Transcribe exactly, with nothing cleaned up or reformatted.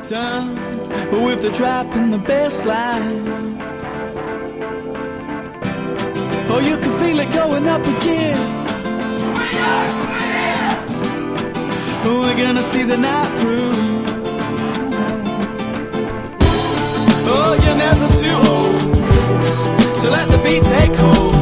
Turn with the drop in the bass line. Oh, you can feel it going up again. We are clear. We're gonna see the night through. Oh, you're never too old to let the beat take hold.